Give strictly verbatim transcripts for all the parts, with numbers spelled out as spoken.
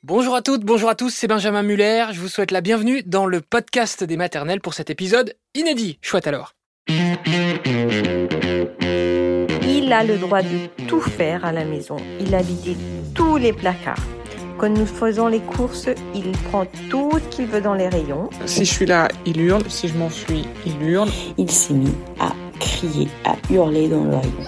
Bonjour à toutes, bonjour à tous, c'est Benjamin Muller. Je vous souhaite la bienvenue dans le podcast des maternelles pour cet épisode inédit. Chouette alors. Il a le droit de tout faire à la maison. Il a vidé tous les placards. Quand nous faisons les courses, il prend tout ce qu'il veut dans les rayons. Si je suis là, il hurle. Si je m'enfuis, il hurle. Il s'est mis à crier, à hurler dans le rayon.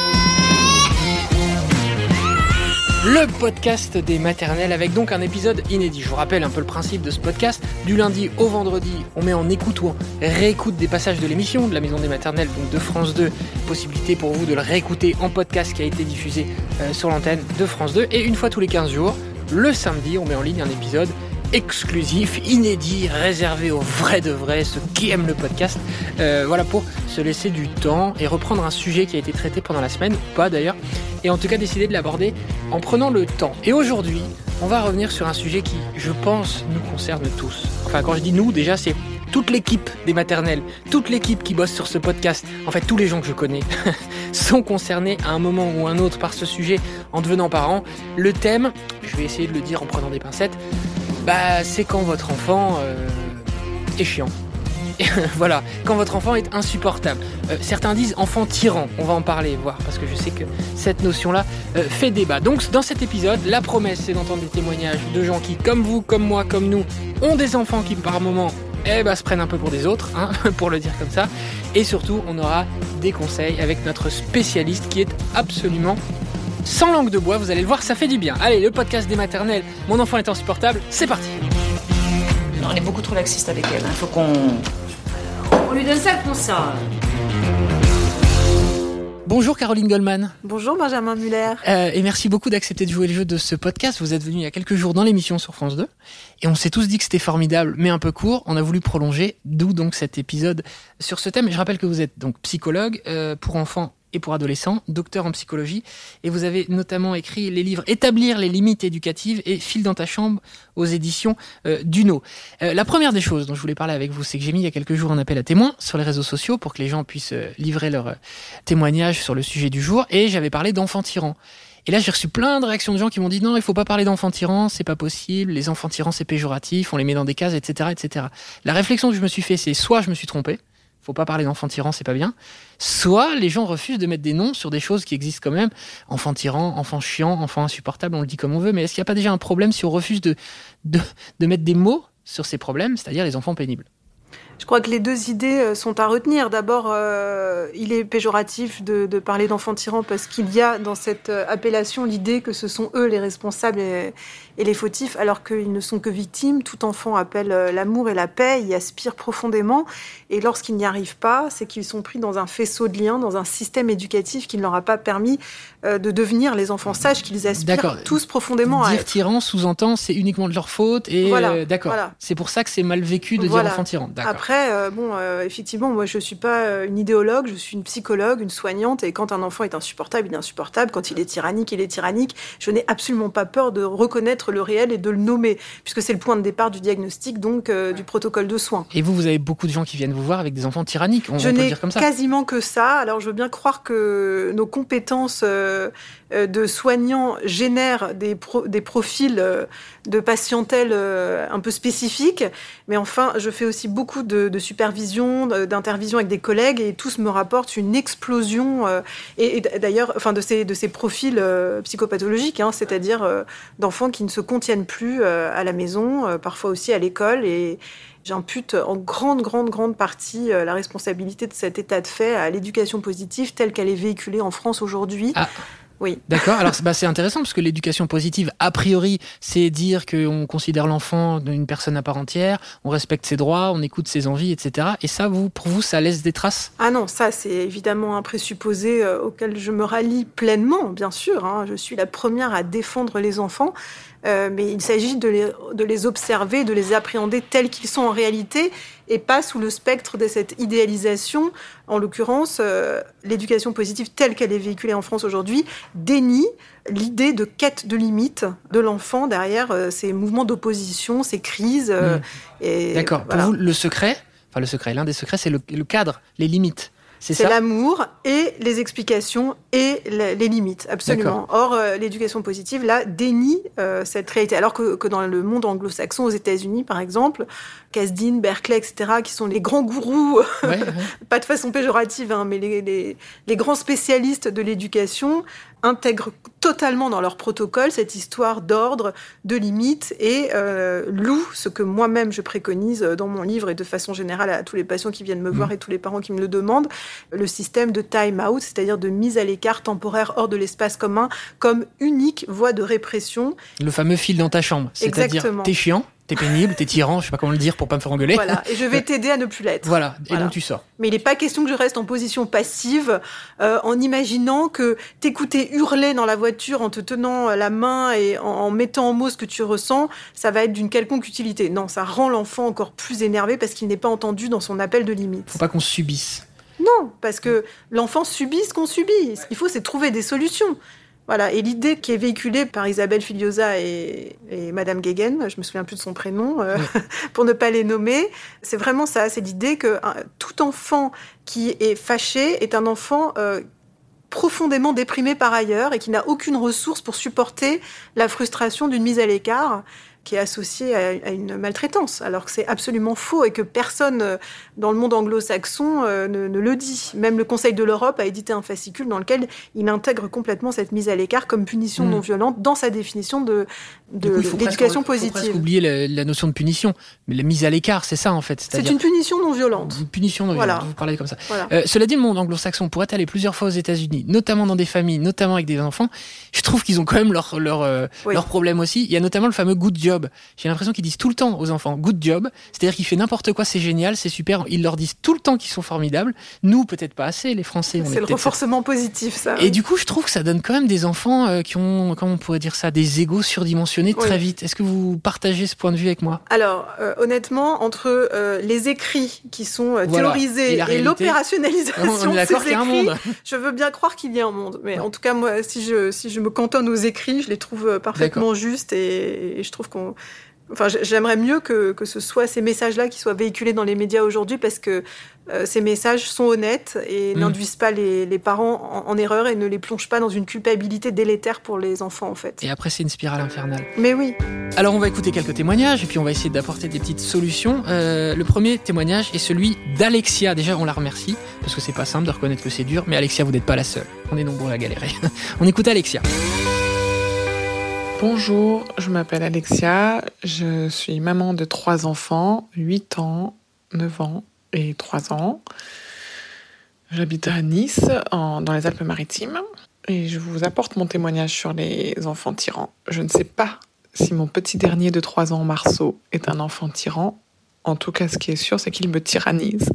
Le podcast des maternelles avec donc un épisode inédit. Je vous rappelle un peu le principe de ce podcast. Du lundi au vendredi, on met en écoute ou en réécoute des passages de l'émission de la Maison des Maternelles, donc de France deux. Possibilité pour vous de le réécouter en podcast qui a été diffusé euh, sur l'antenne de France deux. Et une fois tous les quinze jours, le samedi, on met en ligne un épisode exclusif, inédit, réservé aux vrais de vrais, ceux qui aiment le podcast. Euh, voilà, pour se laisser du temps et reprendre un sujet qui a été traité pendant la semaine, ou pas d'ailleurs, et en tout cas décider de l'aborder en prenant le temps. Et aujourd'hui, on va revenir sur un sujet qui, je pense, nous concerne tous. Enfin, quand je dis nous, déjà, c'est toute l'équipe des maternelles, toute l'équipe qui bosse sur ce podcast, en fait tous les gens que je connais, sont concernés à un moment ou un autre par ce sujet en devenant parents. Le thème, je vais essayer de le dire en prenant des pincettes, bah c'est quand votre enfant euh, est chiant. Voilà, quand votre enfant est insupportable. Euh, certains disent enfant tyran, on va en parler, voir, parce que je sais que cette notion-là euh, fait débat. Donc dans cet épisode, la promesse c'est d'entendre des témoignages de gens qui, comme vous, comme moi, comme nous, ont des enfants qui par moments eh ben, se prennent un peu pour des autres, hein, pour le dire comme ça. Et surtout, on aura des conseils avec notre spécialiste qui est absolument sans langue de bois. Vous allez le voir, ça fait du bien. Allez, le podcast des maternelles, mon enfant est insupportable, c'est parti. Non, on est beaucoup trop laxiste avec elle. Il faut qu'on... On lui donne ça comme ça. Bonjour Caroline Goldman. Bonjour Benjamin Muller. Euh, et merci beaucoup d'accepter de jouer le jeu de ce podcast. Vous êtes venu il y a quelques jours dans l'émission sur France deux. Et on s'est tous dit que c'était formidable, mais un peu court. On a voulu prolonger, d'où donc cet épisode sur ce thème. Et je rappelle que vous êtes donc psychologue euh, pour enfants et pour adolescents, docteur en psychologie. Et vous avez notamment écrit les livres « Établir les limites éducatives » et « File dans ta chambre » aux éditions euh, Duno. Euh, la première des choses dont je voulais parler avec vous, c'est que j'ai mis il y a quelques jours un appel à témoins sur les réseaux sociaux pour que les gens puissent euh, livrer leurs euh, témoignages sur le sujet du jour. Et j'avais parlé d'enfants tyrans. Et là, j'ai reçu plein de réactions de gens qui m'ont dit « Non, il faut pas parler d'enfants tyrans, c'est pas possible. Les enfants tyrans, c'est péjoratif, on les met dans des cases, et cetera, et cetera » La réflexion que je me suis fait, c'est soit je me suis trompé, faut pas parler d'enfants tyrans, c'est pas bien. Soit les gens refusent de mettre des noms sur des choses qui existent quand même. Enfant tyran, enfant chiant, enfant insupportable, on le dit comme on veut. Mais est-ce qu'il n'y a pas déjà un problème si on refuse de, de, de mettre des mots sur ces problèmes, c'est-à-dire les enfants pénibles ? Je crois que les deux idées sont à retenir. D'abord, euh, il est péjoratif de, de parler d'enfants tyrans parce qu'il y a dans cette appellation l'idée que ce sont eux les responsables et, et les fautifs, alors qu'ils ne sont que victimes. Tout enfant appelle l'amour et la paix, y aspire profondément. Et lorsqu'ils n'y arrivent pas, c'est qu'ils sont pris dans un faisceau de liens, dans un système éducatif qui ne leur a pas permis euh, de devenir les enfants sages qu'ils aspirent d'accord. Tous profondément à dire être. Dire tyran sous-entend c'est uniquement de leur faute et voilà, euh, d'accord. Voilà. C'est pour ça que c'est mal vécu de voilà. dire enfant tyran. D'accord. Après, euh, bon, euh, effectivement, moi je suis pas une idéologue, je suis une psychologue, une soignante, et quand un enfant est insupportable, il est insupportable. Quand il est tyrannique, il est tyrannique. Je n'ai absolument pas peur de reconnaître le réel et de le nommer, puisque c'est le point de départ du diagnostic, donc euh, du protocole de soins. Et vous, vous avez beaucoup de gens qui viennent vous voir avec des enfants tyranniques, on, je on peut n'ai le dire comme ça. Quasiment que ça. Alors je veux bien croire que nos compétences euh, de soignants génèrent des, pro- des profils euh, de patientèle euh, un peu spécifiques, mais enfin, je fais aussi beaucoup de, de supervision, d'intervision avec des collègues, et tous me rapportent une explosion, euh, et, et d'ailleurs, enfin, de ces, de ces profils euh, psychopathologiques, hein, c'est-à-dire euh, d'enfants qui ne se contiennent plus euh, à la maison, euh, parfois aussi à l'école, et j'impute en grande, grande, grande partie euh, la responsabilité de cet état de fait à l'éducation positive telle qu'elle est véhiculée en France aujourd'hui. Ah. Oui. D'accord, alors bah, c'est intéressant parce que l'éducation positive, a priori, c'est dire qu'on considère l'enfant une personne à part entière, on respecte ses droits, on écoute ses envies, et cetera. Et ça, vous, pour vous, ça laisse des traces ? Ah non, ça c'est évidemment un présupposé euh, auquel je me rallie pleinement, bien sûr. Hein. Je suis la première à défendre les enfants. Euh, mais il s'agit de les, de les observer, de les appréhender tels qu'ils sont en réalité et pas sous le spectre de cette idéalisation. En l'occurrence, euh, l'éducation positive telle qu'elle est véhiculée en France aujourd'hui dénie l'idée de quête de limite de l'enfant derrière euh, ces mouvements d'opposition, ces crises. Euh, mmh. et D'accord. Voilà. Pour vous, le secret, enfin le secret, l'un des secrets, c'est le, le cadre, les limites. c'est, c'est ça l'amour et les explications et les, les limites, absolument. D'accord. Or, euh, l'éducation positive, là, dénie euh, cette réalité. Alors que, que dans le monde anglo-saxon, aux États-Unis, par exemple, Kasdan, Berkeley, et cetera, qui sont les grands gourous, ouais, ouais. pas de façon péjorative, hein, mais les, les, les grands spécialistes de l'éducation intègrent totalement dans leur protocole cette histoire d'ordre, de limites et euh, louent ce que moi-même je préconise dans mon livre et de façon générale à tous les patients qui viennent me mmh. voir et tous les parents qui me le demandent, le système de time-out, c'est-à-dire de mise à l'écart temporaire hors de l'espace commun comme unique voie de répression. Le fameux fil dans ta chambre, c'est-à-dire Exactement. T'es chiant, t'es pénible, t'es tyran, je sais pas comment le dire pour pas me faire engueuler. Voilà, et je vais t'aider à ne plus l'être. Voilà, et voilà. donc tu sors. Mais il n'est pas question que je reste en position passive, euh, en imaginant que t'écouter hurler dans la voiture en te tenant la main et en, en mettant en mots ce que tu ressens, ça va être d'une quelconque utilité. Non, ça rend l'enfant encore plus énervé parce qu'il n'est pas entendu dans son appel de limite. Faut pas qu'on subisse. Non, parce que l'enfant subit ce qu'on subit. Ce qu'il faut, c'est trouver des solutions. Voilà, et l'idée qui est véhiculée par Isabelle Filiosa et, et Madame Guéguen, je me souviens plus de son prénom, euh, oui. pour ne pas les nommer, c'est vraiment ça, c'est l'idée que euh, tout enfant qui est fâché est un enfant euh, profondément déprimé par ailleurs et qui n'a aucune ressource pour supporter la frustration d'une mise à l'écart qui est associée à, à une maltraitance, alors que c'est absolument faux et que personne euh, dans le monde anglo-saxon euh, ne, ne le dit. Même le Conseil de l'Europe a édité un fascicule dans lequel il intègre complètement cette mise à l'écart comme punition mmh. non violente dans sa définition de, de, coup, il faut de l'éducation presque, positive. Il faut presque oublier la, la notion de punition, mais la mise à l'écart, c'est ça en fait. C'est une punition non violente. Une punition non voilà. violente, vous parlez comme ça. Voilà. Euh, cela dit, le monde anglo-saxon pourrait aller plusieurs fois aux États-Unis, notamment dans des familles, notamment avec des enfants. Je trouve qu'ils ont quand même leurs leur, euh, oui. leur problèmes aussi. Il y a notamment le fameux good job. J'ai l'impression qu'ils disent tout le temps aux enfants good job, c'est-à-dire qu'il fait n'importe quoi, c'est génial, c'est super. Ils leur disent tout le temps qu'ils sont formidables. Nous, peut-être pas assez, les Français. On c'est est le renforcement positif, ça. Et oui. du coup, je trouve que ça donne quand même des enfants euh, qui ont, comment on pourrait dire ça, des égos surdimensionnés oui. très vite. Est-ce que vous partagez ce point de vue avec moi ? Alors, euh, honnêtement, entre euh, les écrits qui sont euh, voilà. théorisés et, et l'opérationnalisation on est de ces qu'il y a un écrits, monde. je veux bien croire qu'il y a un monde. Mais ouais. en tout cas, moi, si je, si je me cantonne aux écrits, je les trouve parfaitement D'accord. justes et, et je trouve qu'on... Enfin, j'aimerais mieux que, que ce soit ces messages-là qui soient véhiculés dans les médias aujourd'hui parce que euh, ces messages sont honnêtes et mmh. n'induisent pas les, les parents en, en erreur et ne les plongent pas dans une culpabilité délétère pour les enfants, en fait. Et après, c'est une spirale infernale. Mais oui. Alors, on va écouter quelques témoignages et puis on va essayer d'apporter des petites solutions. Euh, le premier témoignage est celui d'Alexia. Déjà, on la remercie parce que c'est pas simple de reconnaître que c'est dur, mais Alexia, vous n'êtes pas la seule. On est nombreux à galérer. On écoute Alexia. Bonjour, je m'appelle Alexia, je suis maman de trois enfants, huit ans, neuf ans et trois ans. J'habite à Nice, en, dans les Alpes-Maritimes, et je vous apporte mon témoignage sur les enfants tyrans. Je ne sais pas si mon petit dernier de trois ans, Marceau, est un enfant tyran. En tout cas, ce qui est sûr, c'est qu'il me tyrannise.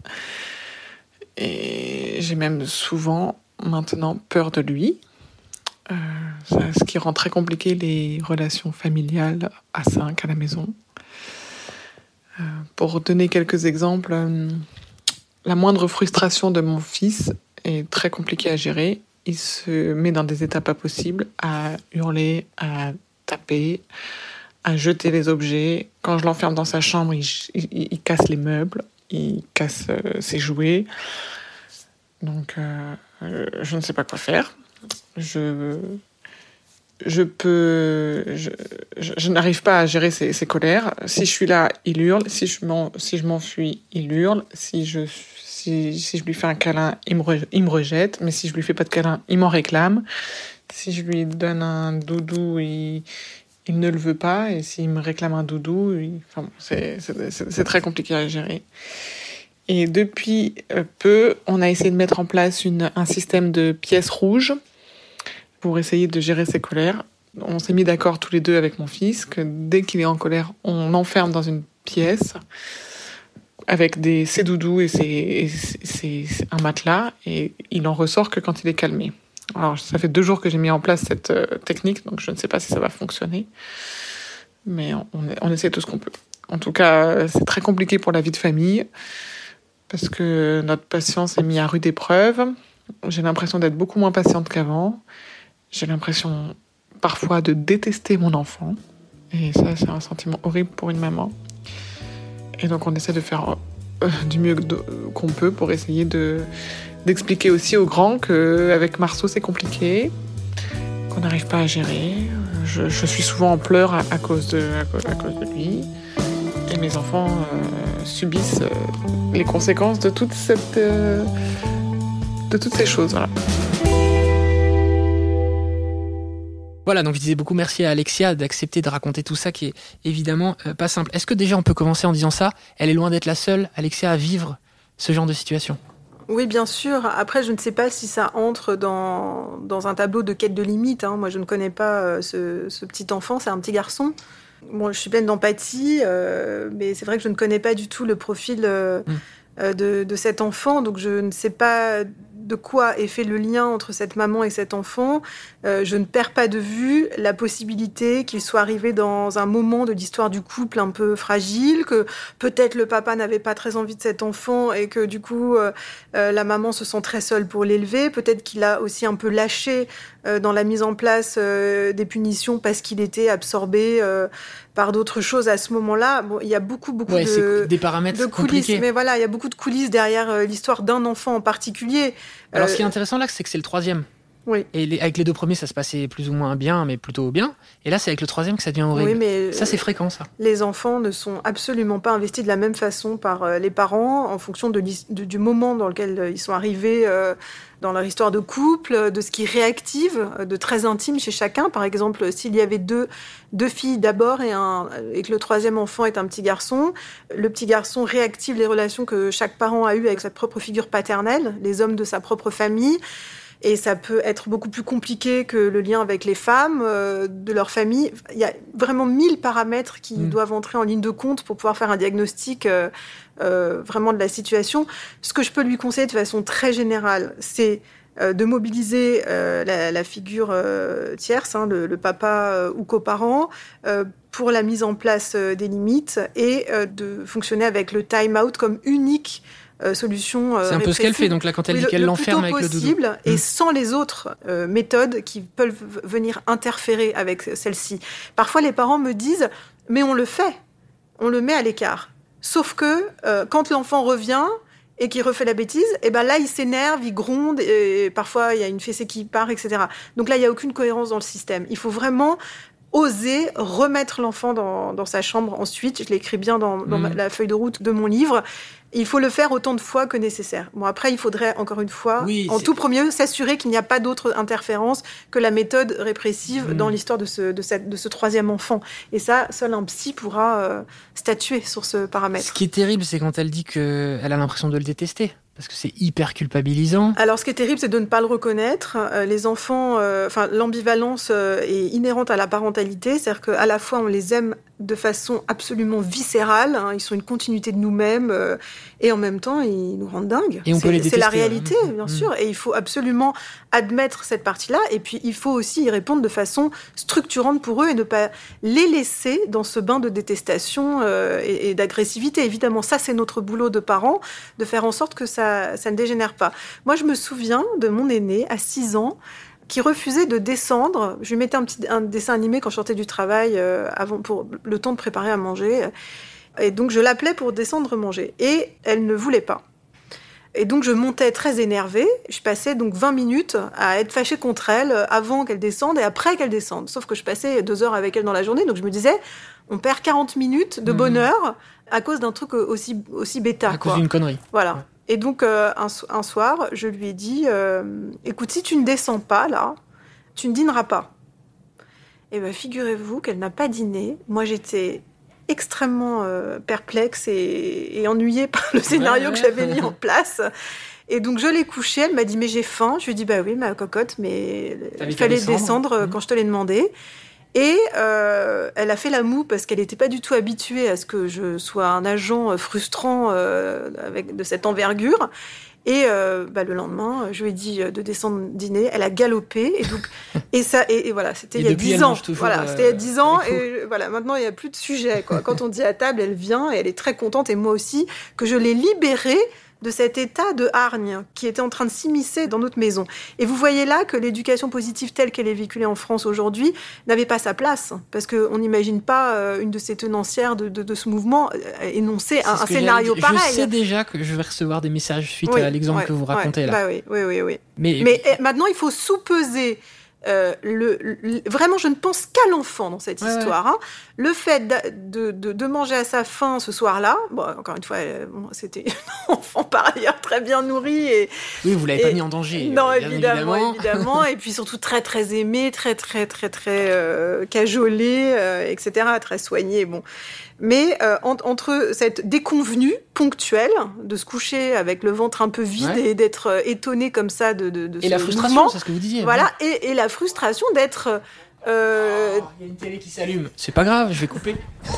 Et j'ai même souvent, maintenant, peur de lui. Euh, ce qui rend très compliqué les relations familiales à cinq à la maison. Euh, pour donner quelques exemples, euh, la moindre frustration de mon fils est très compliquée à gérer. Il se met dans des états pas possibles, à hurler, à taper, à jeter les objets. Quand je l'enferme dans sa chambre, il, il, il casse les meubles, il casse euh, ses jouets. Donc, euh, je ne sais pas quoi faire. Je, je peux, je, je, je n'arrive pas à gérer ses, ses colères. Si je suis là, il hurle. Si je m'en, si je m'enfuis, il hurle. Si je, si, si je lui fais un câlin, il me, re, il me rejette. Mais si je lui fais pas de câlin, il m'en réclame. Si je lui donne un doudou, il, il ne le veut pas. Et s'il me réclame un doudou, il, enfin, c'est, c'est, c'est, c'est très compliqué à gérer. Et depuis peu, on a essayé de mettre en place une, un système de pièces rouges pour essayer de gérer ses colères. On s'est mis d'accord tous les deux avec mon fils que dès qu'il est en colère, on l'enferme dans une pièce avec des, ses doudous et, ses, et ses, ses, un matelas, et il en ressort que quand il est calmé. Alors, ça fait deux jours que j'ai mis en place cette euh, technique, donc je ne sais pas si ça va fonctionner, mais on, on essaie tout ce qu'on peut. En tout cas, c'est très compliqué pour la vie de famille, parce que notre patience est mise à rude épreuve. J'ai l'impression d'être beaucoup moins patiente qu'avant. J'ai l'impression parfois de détester mon enfant. Et ça, c'est un sentiment horrible pour une maman. Et donc, on essaie de faire euh, du mieux qu'on peut pour essayer de, d'expliquer aussi aux grands qu'avec Marceau, c'est compliqué, qu'on n'arrive pas à gérer. Je, je suis souvent en pleurs à, à, cause, de, à, cause, à cause de lui. Et mes enfants euh, subissent euh, les conséquences de, toute cette, euh, de toutes ces choses. Voilà. Voilà, donc je disais beaucoup merci à Alexia d'accepter de raconter tout ça qui est évidemment euh, pas simple. Est-ce que déjà on peut commencer en disant ça ? Elle est loin d'être la seule, Alexia, à vivre ce genre de situation. Oui, bien sûr. Après, je ne sais pas si ça entre dans, dans un tableau de quête de limite. Hein. Moi, je ne connais pas euh, ce, ce petit enfant, c'est un petit garçon. Bon, je suis pleine d'empathie, euh, mais c'est vrai que je ne connais pas du tout le profil euh, mmh. euh, de, de cet enfant, donc je ne sais pas de quoi est fait le lien entre cette maman et cet enfant. Euh, je ne perds pas de vue la possibilité qu'il soit arrivé dans un moment de l'histoire du couple un peu fragile, que peut-être le papa n'avait pas très envie de cet enfant et que du coup euh, euh, la maman se sent très seule pour l'élever. Peut-être qu'il a aussi un peu lâché euh, dans la mise en place euh, des punitions parce qu'il était absorbé euh, par d'autres choses à ce moment-là. Bon, il y a beaucoup, beaucoup ouais, de, c'est des paramètres de coulisses. Compliqués. Mais voilà, il y a beaucoup de coulisses derrière euh, l'histoire d'un enfant en particulier. Alors, euh, ce qui est intéressant là, c'est que c'est le troisième. Oui. Et les, avec les deux premiers, ça se passait plus ou moins bien, mais plutôt bien. Et là, c'est avec le troisième que ça devient horrible. Oui, mais ça, c'est fréquent, ça. Les enfants ne sont absolument pas investis de la même façon par euh, les parents en fonction de, de, du moment dans lequel euh, ils sont arrivés euh, dans leur histoire de couple, de ce qui réactive, de très intime chez chacun. Par exemple, s'il y avait deux, deux filles d'abord et, un, et que le troisième enfant est un petit garçon, le petit garçon réactive les relations que chaque parent a eues avec sa propre figure paternelle, les hommes de sa propre famille. Et ça peut être beaucoup plus compliqué que le lien avec les femmes, euh, de leur famille. Il y a vraiment mille paramètres qui mmh. doivent entrer en ligne de compte pour pouvoir faire un diagnostic euh, euh, vraiment de la situation. Ce que je peux lui conseiller de façon très générale, c'est euh, de mobiliser euh, la, la figure euh, tierce, hein, le, le papa euh, ou coparent, euh, pour la mise en place euh, des limites et euh, de fonctionner avec le time-out comme unique Euh, solution euh, c'est un peu ce qu'elle fait, donc là, quand elle oui, dit le, qu'elle le l'enferme avec le doudou. Possible, et mmh. sans les autres euh, méthodes qui peuvent venir interférer avec celle-ci. Parfois, les parents me disent « mais on le fait, on le met à l'écart ». Sauf que euh, quand l'enfant revient et qu'il refait la bêtise, et ben là, il s'énerve, il gronde, et parfois, il y a une fessée qui part, et cetera. Donc là, il n'y a aucune cohérence dans le système. Il faut vraiment oser remettre l'enfant dans, dans sa chambre ensuite. Je l'écris bien dans, dans mmh. ma, la feuille de route de mon livre. Il faut le faire autant de fois que nécessaire. Bon, après, il faudrait, encore une fois, oui, en c'est... tout premier, s'assurer qu'il n'y a pas d'autre interférence que la méthode répressive mmh. dans l'histoire de ce, de, cette, de ce troisième enfant. Et ça, seul un psy pourra euh, statuer sur ce paramètre. Ce qui est terrible, c'est quand elle dit qu'elle a l'impression de le détester. Parce que c'est hyper culpabilisant. Alors, ce qui est terrible, c'est de ne pas le reconnaître. Euh, les enfants, euh, enfin, l'ambivalence euh, est inhérente à la parentalité. C'est-à-dire qu'à la fois, on les aime de façon absolument viscérale. Hein, ils sont une continuité de nous-mêmes. Euh, et en même temps, ils nous rendent dingues. Et on c'est, peut les détester. C'est la réalité, hein. bien mmh. sûr. Et il faut absolument admettre cette partie-là. Et puis, il faut aussi y répondre de façon structurante pour eux et ne pas les laisser dans ce bain de détestation euh, et, et d'agressivité. Évidemment, ça, c'est notre boulot de parents, de faire en sorte que ça Ça, ça ne dégénère pas. Moi, je me souviens de mon aîné, à six ans, qui refusait de descendre. Je lui mettais un petit un dessin animé quand je sortais du travail, euh, avant, pour le temps de préparer à manger. Et donc, je l'appelais pour descendre manger. Et elle ne voulait pas. Et donc, je montais très énervée. Je passais donc vingt minutes à être fâchée contre elle avant qu'elle descende et après qu'elle descende. Sauf que je passais deux heures avec elle dans la journée. Donc, je me disais, on perd quarante minutes de bonheur à cause d'un truc aussi, aussi bêta. À quoi. cause d'une connerie. Voilà. Ouais. Et donc, euh, un, un soir, je lui ai dit euh, « Écoute, si tu ne descends pas, là, tu ne dîneras pas. » Et bien, figurez-vous qu'elle n'a pas dîné. Moi, j'étais extrêmement euh, perplexe et, et ennuyée par le scénario ouais, ouais. que j'avais mis en place. Et donc, je l'ai couchée. Elle m'a dit « Mais j'ai faim. » Je lui ai dit « Bah oui, ma cocotte, mais il fallait descendre, descendre mmh. quand je te l'ai demandé. » Et euh, elle a fait la moue parce qu'elle n'était pas du tout habituée à ce que je sois un agent frustrant euh, avec de cette envergure. Et euh, bah, le lendemain, je lui ai dit de descendre dîner. Elle a galopé. Et, donc, et, ça, et, et voilà, c'était et il y a dix ans. Voilà, euh, c'était il y a dix ans. Et voilà, maintenant, il n'y a plus de sujet. Quoi. Quand on dit à table, elle vient et elle est très contente. Et moi aussi, que je l'ai libérée de cet état de hargne qui était en train de s'immiscer dans notre maison. Et vous voyez là que l'éducation positive telle qu'elle est véhiculée en France aujourd'hui n'avait pas sa place, parce qu'on n'imagine pas euh, une de ces tenancières de, de, de ce mouvement euh, énoncer un, un scénario pareil. Je sais déjà que je vais recevoir des messages suite oui, à l'exemple ouais, que vous racontez ouais, là. Bah oui, oui, oui, oui. Mais, Mais et, maintenant, il faut sous-peser. Euh, le, le, vraiment, je ne pense qu'à l'enfant dans cette ouais, histoire. Ouais. Hein. Le fait de, de, de manger à sa faim ce soir-là, bon, encore une fois, bon, c'était un enfant par ailleurs très bien nourri. Et, oui, vous ne l'avez et, pas mis en danger. Non, bien évidemment, évidemment. évidemment. Et puis surtout très, très aimé, très, très, très, très euh, cajolé, euh, et cetera, très soigné. Bon. Mais euh, en, entre cette déconvenue ponctuelle de se coucher avec le ventre un peu vide ouais. et d'être euh, étonné comme ça de, de, de et ce la frustration, mouvement, c'est ce que vous disiez. Voilà, et, et la frustration d'être... Il euh... oh, y a une télé qui s'allume. C'est pas grave, je vais couper.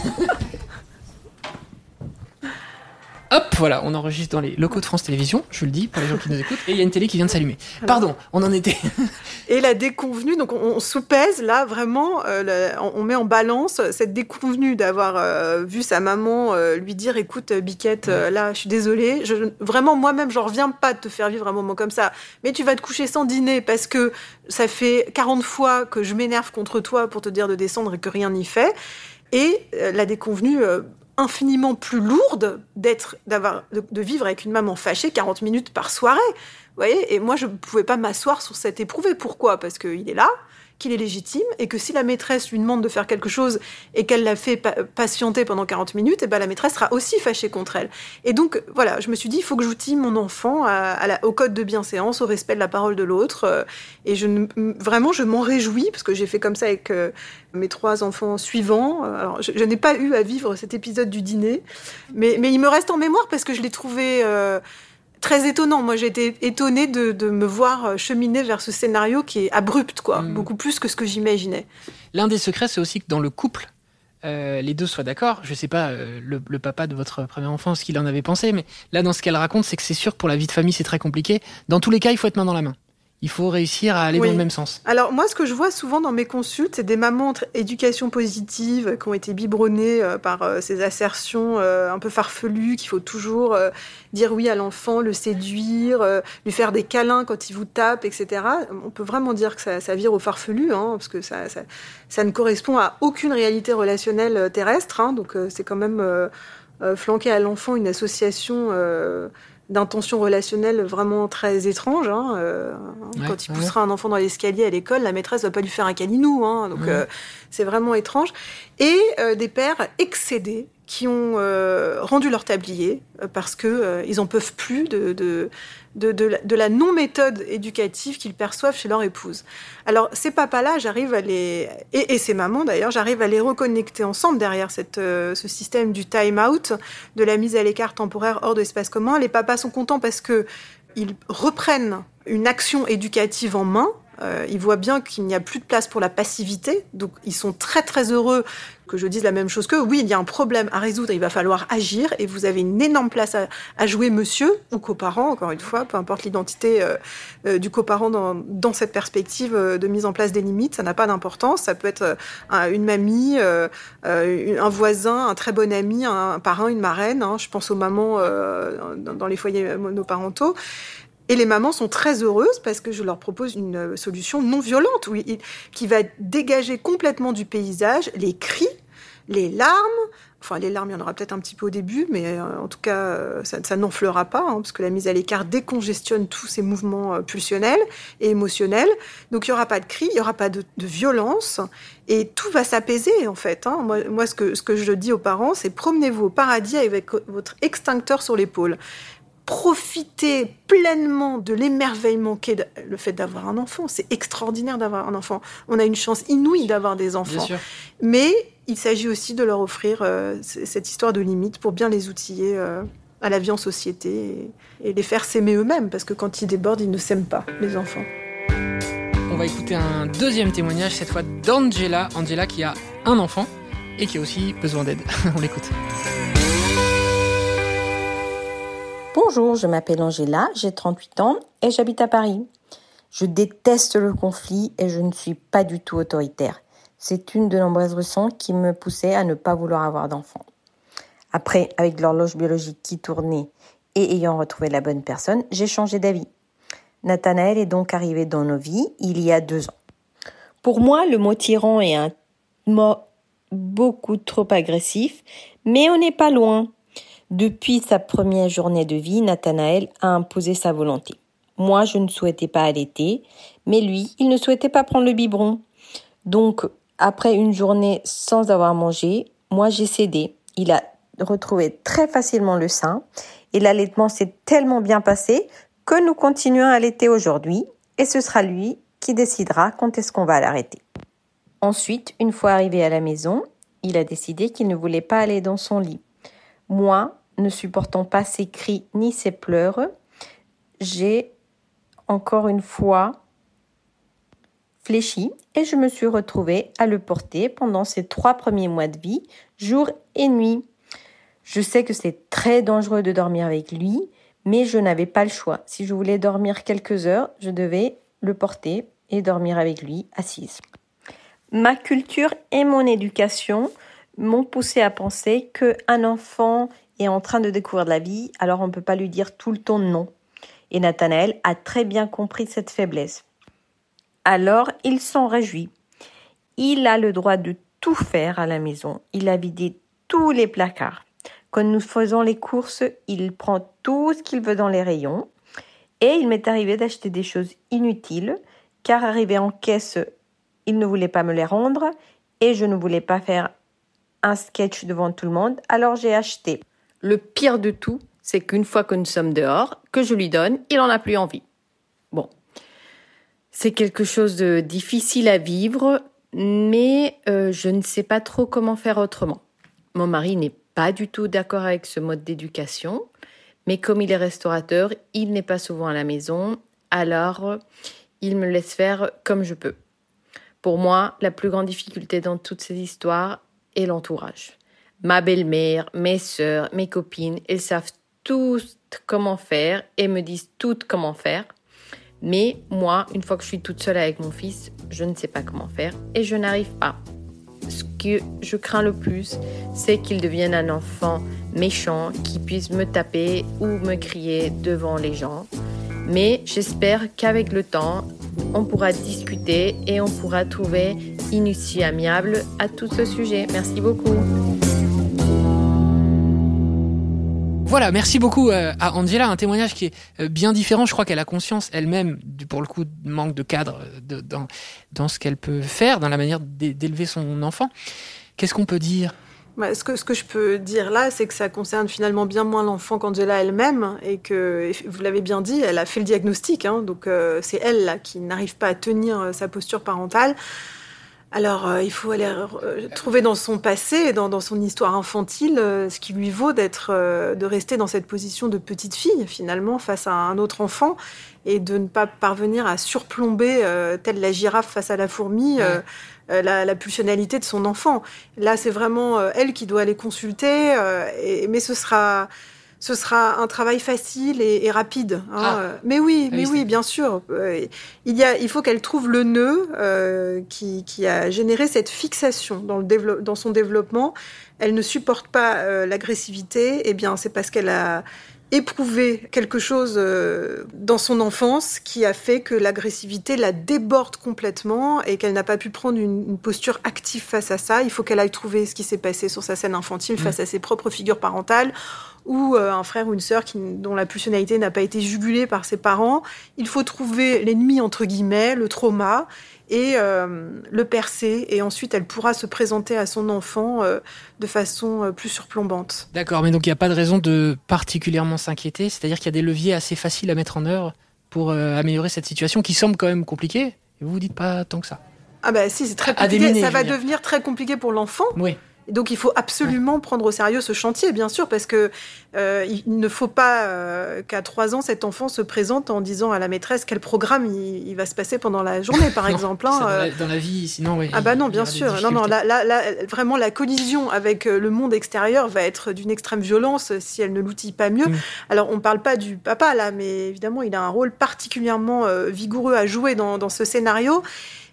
Hop, voilà, on enregistre dans les locaux de France Télévisions, je le dis pour les gens qui nous écoutent, et il y a une télé qui vient de s'allumer. Pardon, on en était. Et la déconvenue, donc on, on sous-pèse là vraiment, euh, la, on met en balance cette déconvenue d'avoir euh, vu sa maman euh, lui dire, écoute Biquette, euh, là je suis désolée, je, vraiment moi-même j'en reviens pas de te faire vivre un moment comme ça, mais tu vas te coucher sans dîner parce que ça fait quarante fois que je m'énerve contre toi pour te dire de descendre et que rien n'y fait, et euh, la déconvenue... Euh, infiniment plus lourde d'être, d'avoir, de, de vivre avec une maman fâchée quarante minutes par soirée. Vous voyez ? Et moi, je ne pouvais pas m'asseoir sur cet éprouvé. Pourquoi ? Parce qu'il est là, qu'il est légitime, et que si la maîtresse lui demande de faire quelque chose et qu'elle l'a fait pa- patienter pendant quarante minutes, et ben la maîtresse sera aussi fâchée contre elle. Et donc, voilà, je me suis dit, il faut que j'outille mon enfant à, à la, au code de bienséance, au respect de la parole de l'autre. Euh, et je, vraiment, je m'en réjouis, parce que j'ai fait comme ça avec euh, mes trois enfants suivants. Alors, je, je n'ai pas eu à vivre cet épisode du dîner, mais, mais il me reste en mémoire parce que je l'ai trouvé... Euh, très étonnant. Moi, j'ai été étonnée de, de me voir cheminer vers ce scénario qui est abrupt, quoi, mmh. beaucoup plus que ce que j'imaginais. L'un des secrets, c'est aussi que dans le couple, euh, les deux soient d'accord. Je ne sais pas, euh, le, le papa de votre premier enfant, ce qu'il en avait pensé, mais là, dans ce qu'elle raconte, c'est que c'est sûr que pour la vie de famille, c'est très compliqué. Dans tous les cas, il faut être main dans la main. Il faut réussir à aller oui. dans le même sens. Alors, moi, ce que je vois souvent dans mes consultes, c'est des mamans entre éducation positive qui ont été biberonnées euh, par euh, ces assertions euh, un peu farfelues, qu'il faut toujours euh, dire oui à l'enfant, le séduire, euh, lui faire des câlins quand il vous tape, et cetera. On peut vraiment dire que ça, ça vire au farfelu, hein, parce que ça, ça, ça ne correspond à aucune réalité relationnelle terrestre. Hein, donc, euh, c'est quand même euh, euh, flanquer à l'enfant une association... Euh, d'intention relationnelle vraiment très étrange. Hein. Euh, ouais, quand il poussera ouais. un enfant dans l'escalier à l'école, la maîtresse ne va pas lui faire un câlinou. Hein. Donc, ouais. euh, c'est vraiment étrange. Et euh, des pères excédés qui ont euh, rendu leur tablier euh, parce qu'ils euh, n'en peuvent plus de, de, de, de, la, de la non-méthode éducative qu'ils perçoivent chez leur épouse. Alors, ces papas-là, j'arrive à les... Et, et ces mamans, d'ailleurs, j'arrive à les reconnecter ensemble derrière cette, euh, ce système du time-out, de la mise à l'écart temporaire hors de l'espace commun. Les papas sont contents parce qu'ils reprennent une action éducative en main. Euh, ils voient bien qu'il n'y a plus de place pour la passivité, donc ils sont très très heureux que je dise la même chose qu'eux. Oui, il y a un problème à résoudre, il va falloir agir, et vous avez une énorme place à, à jouer, monsieur ou coparent, encore une fois, peu importe l'identité euh, euh, du coparent dans, dans cette perspective euh, de mise en place des limites, ça n'a pas d'importance. Ça peut être euh, une mamie, euh, euh, un voisin, un très bon ami, un, un parrain, une marraine. Hein, je pense aux mamans euh, dans, dans les foyers monoparentaux. Et les mamans sont très heureuses parce que je leur propose une solution non violente, oui, qui va dégager complètement du paysage les cris, les larmes. Enfin, les larmes, il y en aura peut-être un petit peu au début, mais euh, en tout cas, euh, ça, ça n'enflera pas, hein, parce que la mise à l'écart décongestionne tous ces mouvements euh, pulsionnels et émotionnels. Donc, il n'y aura pas de cris, il n'y aura pas de, de violence, et tout va s'apaiser, en fait. Hein. Moi, moi ce, que, ce que je dis aux parents, c'est promenez-vous au paradis avec votre extincteur sur l'épaule. Profitez pleinement de l'émerveillement qu'est le fait d'avoir un enfant. C'est extraordinaire d'avoir un enfant. On a une chance inouïe d'avoir des enfants. Bien sûr. Mais il s'agit aussi de leur offrir euh, cette histoire de limite pour bien les outiller euh, à la vie en société et, et les faire s'aimer eux-mêmes, parce que quand ils débordent, ils ne s'aiment pas, les enfants. On va écouter un deuxième témoignage, cette fois d'Angela. Angela qui a un enfant et qui a aussi besoin d'aide. On l'écoute. Bonjour, je m'appelle Angela, j'ai trente-huit ans et j'habite à Paris. Je déteste le conflit et je ne suis pas du tout autoritaire. C'est une de nombreuses raisons qui me poussaient à ne pas vouloir avoir d'enfant. Après, avec l'horloge biologique qui tournait et ayant retrouvé la bonne personne, j'ai changé d'avis. Nathanaël est donc arrivé dans nos vies il y a deux ans. Pour moi, le mot tyran est un mot beaucoup trop agressif, mais on n'est pas loin. Depuis sa première journée de vie, Nathanaël a imposé sa volonté. Moi, je ne souhaitais pas allaiter, mais lui, il ne souhaitait pas prendre le biberon. Donc, après une journée sans avoir mangé, moi, j'ai cédé. Il a retrouvé très facilement le sein et l'allaitement s'est tellement bien passé que nous continuons à allaiter aujourd'hui et ce sera lui qui décidera quand est-ce qu'on va l'arrêter. Ensuite, une fois arrivé à la maison, il a décidé qu'il ne voulait pas aller dans son lit. Moi, ne supportant pas ses cris ni ses pleurs, j'ai encore une fois fléchi et je me suis retrouvée à le porter pendant ces trois premiers mois de vie, jour et nuit. Je sais que c'est très dangereux de dormir avec lui, mais je n'avais pas le choix. Si je voulais dormir quelques heures, je devais le porter et dormir avec lui assise. Ma culture et mon éducation m'ont poussé à penser qu'un enfant est en train de découvrir la vie, alors on ne peut pas lui dire tout le temps non. Et Nathanaël a très bien compris cette faiblesse. Alors, il s'en réjouit. Il a le droit de tout faire à la maison. Il a vidé tous les placards. Quand nous faisons les courses, il prend tout ce qu'il veut dans les rayons. Et il m'est arrivé d'acheter des choses inutiles, car arrivé en caisse, il ne voulait pas me les rendre et je ne voulais pas faire un sketch devant tout le monde, alors j'ai acheté. Le pire de tout, c'est qu'une fois que nous sommes dehors, que je lui donne, il n'en a plus envie. Bon, c'est quelque chose de difficile à vivre, mais euh, je ne sais pas trop comment faire autrement. Mon mari n'est pas du tout d'accord avec ce mode d'éducation, mais comme il est restaurateur, il n'est pas souvent à la maison, alors il me laisse faire comme je peux. Pour moi, la plus grande difficulté dans toutes ces histoires est l'entourage. Ma belle-mère, mes sœurs, mes copines, elles savent toutes comment faire et me disent toutes comment faire. Mais moi, une fois que je suis toute seule avec mon fils, je ne sais pas comment faire et je n'arrive pas. Ce que je crains le plus, c'est qu'il devienne un enfant méchant qui puisse me taper ou me crier devant les gens. Mais j'espère qu'avec le temps, on pourra discuter et on pourra trouver une issue amiable à tout ce sujet. Merci beaucoup. Voilà, merci beaucoup à Angela, un témoignage qui est bien différent. Je crois qu'elle a conscience elle-même, du, pour le coup, du manque de cadre de, dans, dans ce qu'elle peut faire, dans la manière d'élever son enfant. Qu'est-ce qu'on peut dire ? Bah, ce, que, ce que je peux dire là, c'est que ça concerne finalement bien moins l'enfant qu'Angela elle-même, et que, vous l'avez bien dit, elle a fait le diagnostic, hein, donc euh, c'est elle là, qui n'arrive pas à tenir euh, sa posture parentale. Alors, euh, il faut aller euh, trouver dans son passé, dans, dans son histoire infantile, euh, ce qui lui vaut d'être, euh, de rester dans cette position de petite fille, finalement, face à un autre enfant, et de ne pas parvenir à surplomber, euh, telle la girafe face à la fourmi, euh, euh, la, la pulsionnalité de son enfant. Là, c'est vraiment euh, elle qui doit aller consulter, euh, et, mais ce sera... Ce sera un travail facile et, et rapide. Hein. Ah. Mais oui, mais oui, oui bien sûr. Euh, il, y a, il faut qu'elle trouve le nœud euh, qui, qui a généré cette fixation dans, le dévelop- dans son développement. Elle ne supporte pas euh, l'agressivité. Eh bien, c'est parce qu'elle a éprouvé quelque chose euh, dans son enfance qui a fait que l'agressivité la déborde complètement et qu'elle n'a pas pu prendre une, une posture active face à ça. Il faut qu'elle aille trouver ce qui s'est passé sur sa scène infantile mmh. face à ses propres figures parentales, ou euh, un frère ou une sœur qui, dont la pulsionalité n'a pas été jugulée par ses parents. Il faut trouver l'ennemi, entre guillemets, le trauma, et euh, le percer. Et ensuite, elle pourra se présenter à son enfant euh, de façon euh, plus surplombante. D'accord, mais donc il n'y a pas de raison de particulièrement s'inquiéter. C'est-à-dire qu'il y a des leviers assez faciles à mettre en œuvre pour euh, améliorer cette situation qui semble quand même compliquée. Et vous vous dites pas tant que ça. Ah bah si, c'est très compliqué. Déminer, ça va devenir très compliqué pour l'enfant. Oui. Donc il faut absolument ouais. prendre au sérieux ce chantier, bien sûr, parce que euh, il ne faut pas euh, qu'à trois ans, cet enfant se présente en disant à la maîtresse quel programme il, il va se passer pendant la journée, par non, exemple. Hein, dans, la, dans la vie, sinon, oui. Ah bah non, bien sûr. Non, non, là, là, là, vraiment, la collision avec le monde extérieur va être d'une extrême violence si elle ne l'outille pas mieux. Mmh. Alors, on ne parle pas du papa, là, mais évidemment, il a un rôle particulièrement euh, vigoureux à jouer dans, dans ce scénario.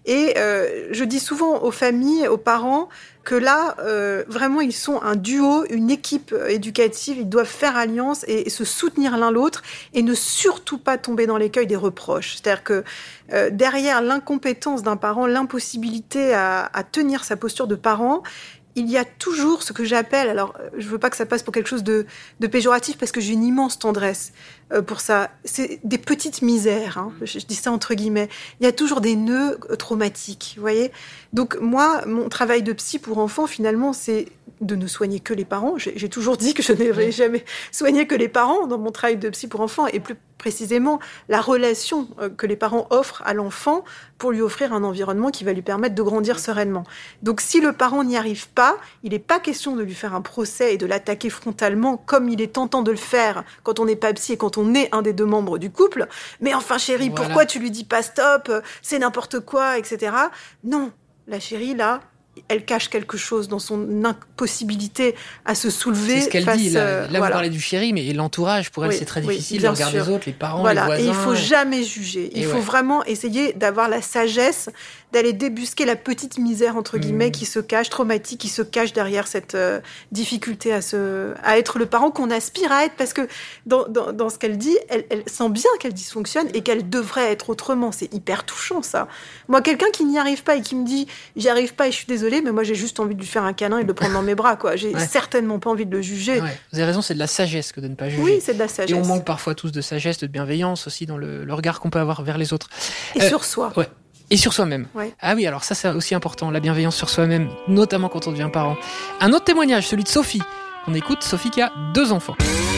Et euh, je dis souvent aux familles, aux parents, que là, euh, vraiment, ils sont un duo, une équipe éducative. Ils doivent faire alliance et, et se soutenir l'un l'autre et ne surtout pas tomber dans l'écueil des reproches. C'est-à-dire que euh, derrière l'incompétence d'un parent, l'impossibilité à, à tenir sa posture de parent, il y a toujours ce que j'appelle, alors je veux pas que ça passe pour quelque chose de, de péjoratif parce que j'ai une immense tendresse euh, pour ça, c'est des petites misères, hein, je, je dis ça entre guillemets, il y a toujours des nœuds traumatiques, vous voyez. Donc moi, mon travail de psy pour enfants, finalement, c'est de ne soigner que les parents. J'ai, j'ai toujours dit que je n'avais jamais soigné que les parents dans mon travail de psy pour enfants, et plus précisément la relation que les parents offrent à l'enfant pour lui offrir un environnement qui va lui permettre de grandir sereinement. Donc si le parent n'y arrive pas, il n'est pas question de lui faire un procès et de l'attaquer frontalement comme il est tentant de le faire quand on n'est pas psy et quand on est un des deux membres du couple. Mais enfin chérie, voilà. Pourquoi tu lui dis pas stop, c'est n'importe quoi, et cetera. Non, la chérie là, elle cache quelque chose dans son impossibilité à se soulever. C'est ce qu'elle face, dit. Là, là euh, vous voilà. parlez du chéri, mais l'entourage, pour elle, oui, c'est très oui, difficile. Le regard sûr. des autres, les parents, voilà. les voisins. Et il faut jamais juger. Il et faut ouais. vraiment essayer d'avoir la sagesse d'aller débusquer la petite misère, entre guillemets, mmh. qui se cache, traumatique, qui se cache derrière cette euh, difficulté à, se, à être le parent qu'on aspire à être. Parce que dans, dans, dans ce qu'elle dit, elle, elle sent bien qu'elle dysfonctionne et qu'elle devrait être autrement. C'est hyper touchant, ça. Moi, quelqu'un qui n'y arrive pas et qui me dit « j'y arrive pas et je suis désolée, mais moi, j'ai juste envie de lui faire un câlin et de le prendre dans mes bras. » quoi. J'ai ouais. certainement pas envie de le juger. Ouais. Vous avez raison, c'est de la sagesse que de ne pas juger. Oui, c'est de la sagesse. Et on manque parfois tous de sagesse, de bienveillance aussi dans le, le regard qu'on peut avoir vers les autres. Et euh, sur soi. Ouais. Et sur soi-même. Ouais. Ah oui, alors ça, c'est aussi important, la bienveillance sur soi-même, notamment quand on devient parent. Un autre témoignage, celui de Sophie. On écoute Sophie qui a deux enfants.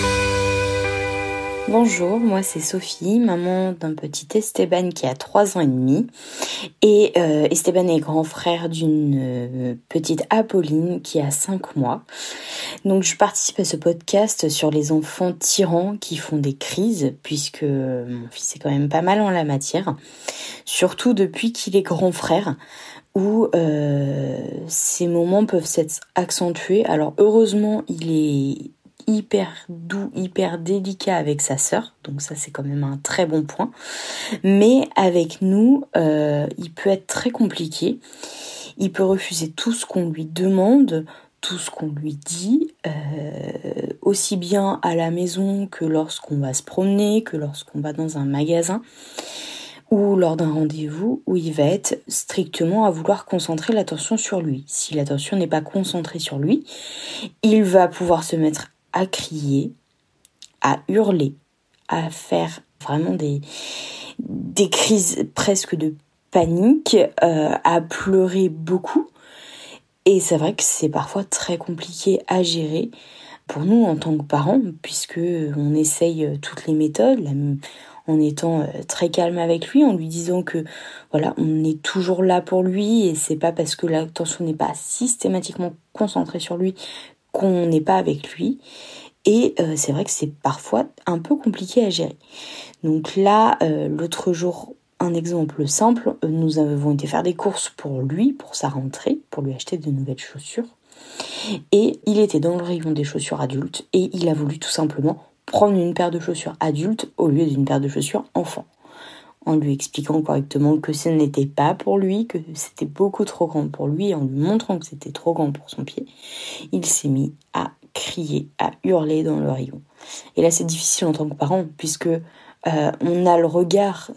Bonjour, moi c'est Sophie, maman d'un petit Esteban qui a trois ans et demi. Et euh, Esteban est grand frère d'une euh, petite Apolline qui a cinq mois. Donc je participe à ce podcast sur les enfants tyrans qui font des crises, puisque mon fils est quand même pas mal en la matière. Surtout depuis qu'il est grand frère, où euh, ces moments peuvent s'être accentués. Alors heureusement, il est hyper doux, hyper délicat avec sa sœur, donc ça c'est quand même un très bon point. Mais avec nous, euh, il peut être très compliqué. Il peut refuser tout ce qu'on lui demande, tout ce qu'on lui dit, euh, aussi bien à la maison que lorsqu'on va se promener, que lorsqu'on va dans un magasin ou lors d'un rendez-vous où il va être strictement à vouloir concentrer l'attention sur lui. Si l'attention n'est pas concentrée sur lui, il va pouvoir se mettre à crier, à hurler, à faire vraiment des, des crises presque de panique, euh, à pleurer beaucoup. Et c'est vrai que c'est parfois très compliqué à gérer pour nous en tant que parents, puisque on essaye toutes les méthodes, la, en étant très calme avec lui, en lui disant que voilà, on est toujours là pour lui et c'est pas parce que l'attention n'est pas systématiquement concentrée sur lui qu'on n'est pas avec lui. Et euh, c'est vrai que c'est parfois un peu compliqué à gérer. Donc là, euh, l'autre jour, un exemple simple, nous avons été faire des courses pour lui, pour sa rentrée, pour lui acheter de nouvelles chaussures. Et il était dans le rayon des chaussures adultes et il a voulu tout simplement prendre une paire de chaussures adultes au lieu d'une paire de chaussures enfants. En lui expliquant correctement que ce n'était pas pour lui, que c'était beaucoup trop grand pour lui, en lui montrant que c'était trop grand pour son pied, il s'est mis à crier, à hurler dans le rayon. Et là, c'est difficile en tant que parent, puisque euh, on a le regard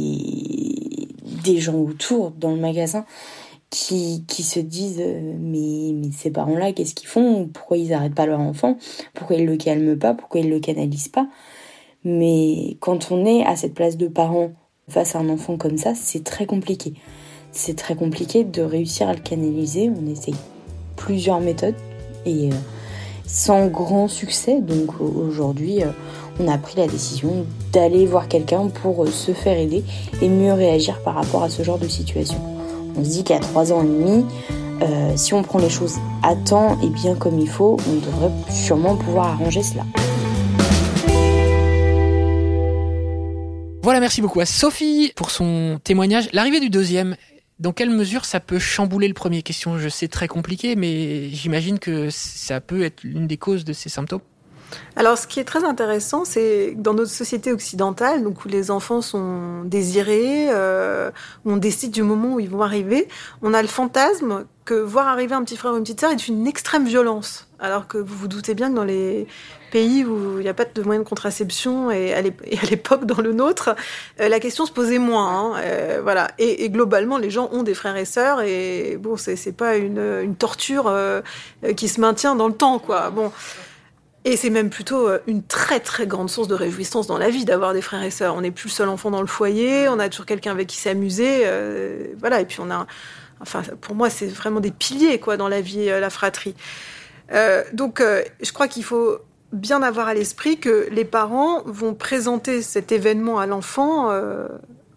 des, des gens autour dans le magasin qui, qui se disent euh, mais, mais ces parents-là, qu'est-ce qu'ils font ? Pourquoi ils n'arrêtent pas leur enfant ? Pourquoi ils ne le calment pas ? Pourquoi ils ne le canalisent pas ? Mais quand on est à cette place de parent face à un enfant comme ça, c'est très compliqué. C'est très compliqué de réussir à le canaliser. On essaye plusieurs méthodes et euh, sans grand succès. Donc aujourd'hui, euh, on a pris la décision d'aller voir quelqu'un pour euh, se faire aider et mieux réagir par rapport à ce genre de situation. On se dit qu'à trois ans et demi, euh, si on prend les choses à temps et bien comme il faut, on devrait sûrement pouvoir arranger cela. Voilà, merci beaucoup à Sophie pour son témoignage. L'arrivée du deuxième, dans quelle mesure ça peut chambouler le premier ? Question, je sais, très compliquée, mais j'imagine que ça peut être l'une des causes de ces symptômes. Alors, ce qui est très intéressant, c'est que dans notre société occidentale, donc où les enfants sont désirés, euh, où on décide du moment où ils vont arriver, on a le fantasme que voir arriver un petit frère ou une petite sœur est une extrême violence. Alors que vous vous doutez bien que dans les pays où il n'y a pas de moyens de contraception, et à l'époque, dans le nôtre, euh, la question se posait moins. Hein, euh, voilà. Et, et globalement, les gens ont des frères et sœurs, et bon, c'est, c'est pas une, une torture euh, qui se maintient dans le temps, quoi. Bon. Et c'est même plutôt une très très grande source de réjouissance dans la vie d'avoir des frères et sœurs. On n'est plus le seul enfant dans le foyer, on a toujours quelqu'un avec qui s'amuser, euh, voilà. Et puis on a, enfin pour moi c'est vraiment des piliers quoi dans la vie, euh, la fratrie. Euh, donc euh, je crois qu'il faut bien avoir à l'esprit que les parents vont présenter cet événement à l'enfant euh,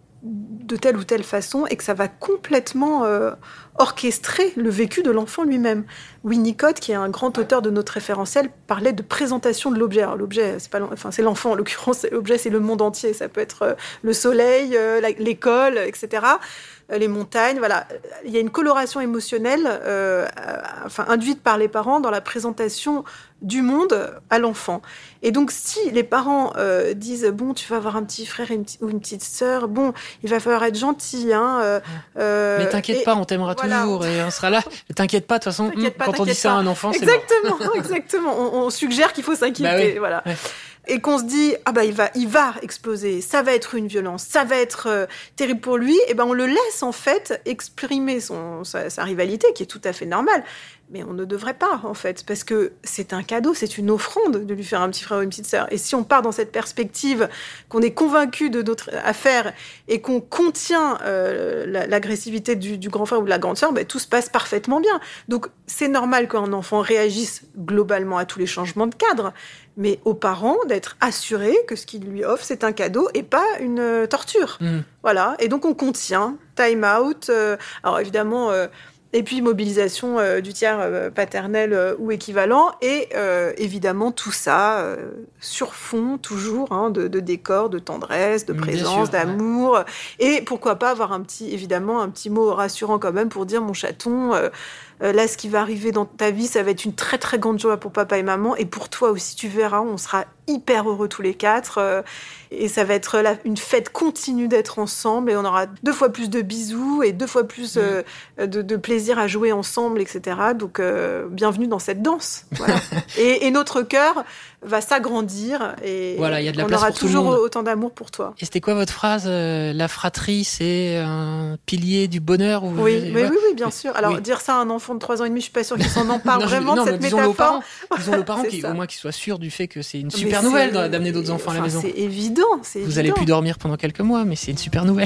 de telle ou telle façon et que ça va complètement euh, orchestrer le vécu de l'enfant lui-même. Winnicott, qui est un grand auteur de notre référentiel, parlait de présentation de l'objet. Alors, l'objet, c'est pas, enfin, c'est l'enfant en l'occurrence. L'objet, c'est le monde entier. Ça peut être euh, le soleil, euh, la, l'école, et cetera. Euh, les montagnes, voilà. Il y a une coloration émotionnelle, euh, euh, enfin induite par les parents dans la présentation du monde à l'enfant. Et donc, si les parents euh, disent bon, tu vas avoir un petit frère et une petite, ou une petite sœur, bon, il va falloir être gentil, hein. Euh, euh, Mais t'inquiète et, pas, on t'aimera voilà. toujours et on sera là. T'inquiète pas, de toute façon, T'inquiète pas, quand on dit ça pas. à un enfant, c'est exactement, mort. exactement. On, on suggère qu'il faut s'inquiéter, bah oui. voilà. Ouais. Et qu'on se dit ah bah il va il va exploser, ça va être une violence, ça va être euh, terrible pour lui, et ben on le laisse en fait exprimer son sa, sa rivalité qui est tout à fait normale. Mais on ne devrait pas, en fait, parce que c'est un cadeau, c'est une offrande de lui faire un petit frère ou une petite sœur. Et si on part dans cette perspective, qu'on est convaincu de notre affaire et qu'on contient euh, la, l'agressivité du, du grand frère ou de la grande sœur, ben, tout se passe parfaitement bien. Donc, c'est normal qu'un enfant réagisse globalement à tous les changements de cadre, mais aux parents d'être assurés que ce qu'il lui offre, c'est un cadeau et pas une torture. Mmh. Voilà. Et donc, on contient, time out. Euh, alors, évidemment... Euh, Et puis, mobilisation euh, du tiers euh, paternel euh, ou équivalent. Et euh, évidemment, tout ça euh, sur fond, toujours, hein, de, de décor, de tendresse, de présence, sûr, d'amour. Ouais. Et pourquoi pas avoir un petit, évidemment, un petit mot rassurant quand même pour dire, mon chaton, euh, euh, là, ce qui va arriver dans ta vie, ça va être une très, très grande joie pour papa et maman. Et pour toi aussi, tu verras, on sera hyper heureux tous les quatre. Euh, et ça va être la, une fête continue d'être ensemble. Et on aura deux fois plus de bisous et deux fois plus euh, mmh. de, de plaisir à jouer ensemble, et cetera. Donc, euh, bienvenue dans cette danse. Voilà. et, et notre cœur va s'agrandir et voilà, y a de la on place aura pour toujours tout le monde. Autant d'amour pour toi. Et c'était quoi votre phrase euh, la fratrie, c'est un pilier du bonheur ou... Oui, mais ouais. oui, oui, bien sûr. Alors, oui. dire ça à un enfant de trois ans et demi, je suis pas sûre qu'il s'en empare non, vraiment non, de cette disons-le métaphore. Aux parents, disons-le aux parents qui, au moins qu'ils soient sûrs du fait que c'est une super mais nouvelle c'est... d'amener d'autres enfants enfin, à la maison. C'est évident, c'est Vous évident. allez plus dormir pendant quelques mois, mais c'est une super nouvelle.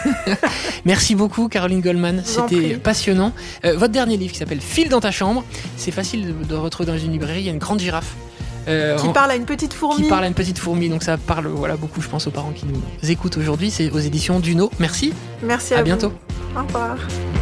Merci beaucoup, Caroline Goldman. C'était passionnant. Euh, votre dernier livre qui s'appelle File dans ta chambre, c'est facile de, de retrouver dans une librairie. Il y a une grande girafe. Euh, qui en, parle à une petite fourmi. Qui parle à une petite fourmi, donc ça parle voilà, beaucoup, je pense, aux parents qui nous écoutent aujourd'hui. C'est aux éditions Duno. Merci. Merci à, à vous. bientôt. Au revoir.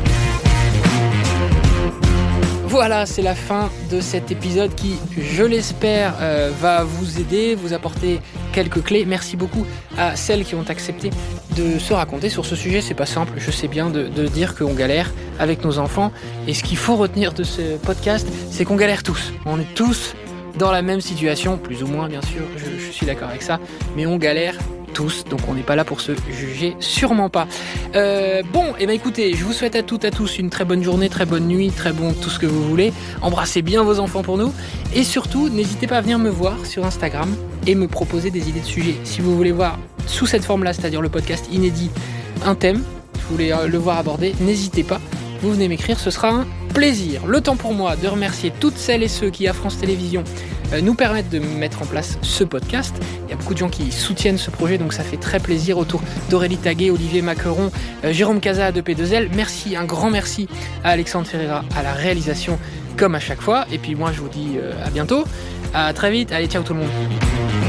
Voilà, c'est la fin de cet épisode qui, je l'espère, euh, va vous aider, vous apporter quelques clés. Merci beaucoup à celles qui ont accepté de se raconter sur ce sujet. C'est pas simple, je sais bien, de, de dire qu'on galère avec nos enfants. Et ce qu'il faut retenir de ce podcast, c'est qu'on galère tous. On est tous dans la même situation, plus ou moins, bien sûr, je, je suis d'accord avec ça, mais on galère tous, donc on n'est pas là pour se juger, sûrement pas. Euh, bon, et eh ben écoutez, je vous souhaite à toutes et à tous une très bonne journée, très bonne nuit, très bon tout ce que vous voulez. Embrassez bien vos enfants pour nous, et surtout, n'hésitez pas à venir me voir sur Instagram et me proposer des idées de sujets. Si vous voulez voir sous cette forme-là, c'est-à-dire le podcast inédit, un thème, si vous voulez le voir abordé, n'hésitez pas. Vous venez m'écrire, ce sera un plaisir. Le temps pour moi de remercier toutes celles et ceux qui, à France Télévisions, euh, nous permettent de mettre en place ce podcast. Il y a beaucoup de gens qui soutiennent ce projet, donc ça fait très plaisir autour d'Aurélie Taguet, Olivier Macqueron, euh, Jérôme Casa de P deux L. Merci, un grand merci à Alexandre Ferreira à la réalisation, comme à chaque fois. Et puis moi, je vous dis euh, à bientôt, à très vite. Allez, ciao tout le monde.